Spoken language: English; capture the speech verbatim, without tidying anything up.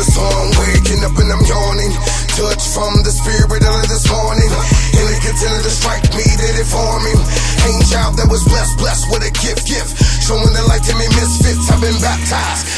so I'm waking up and I'm yawning. Touch from the spirit early this morning, and it continued to strike me that it for me. Angel that was blessed, blessed with a gift, gift, showing the light to me misfits. I've been baptized